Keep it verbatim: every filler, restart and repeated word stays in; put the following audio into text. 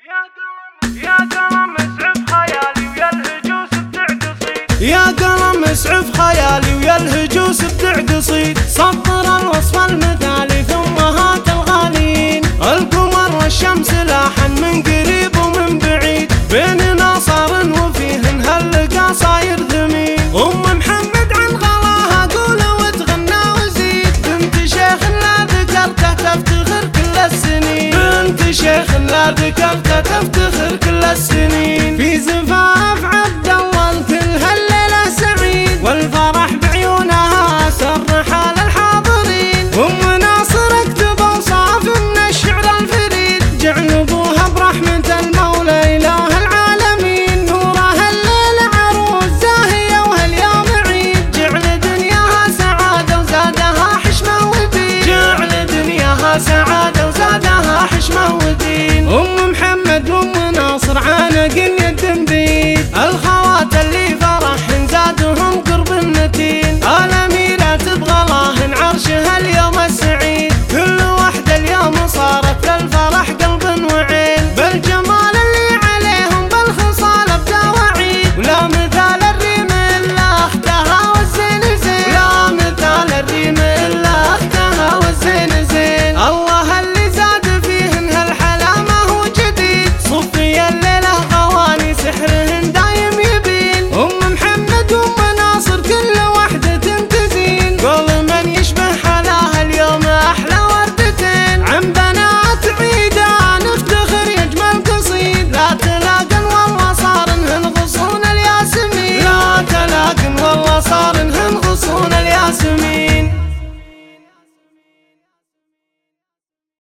يا قلم اسعف خيالي ويا الهجوس بتعقصيد يا قلم اسعف خيالي ويا الهجوس بتعقصيد سطر الوصف المثالي ثم هات الغالين القمر والشمس لاحا من قريب ومن بعيد بيننا صار وفيهن هاللقا صاير ثمين ام محمد عن غلاها قول وتغنى وزيد بنت شيخ لا ذكرته تفتخر كل السنين بنت شيخ لا ذكرته تفتخر كل السنين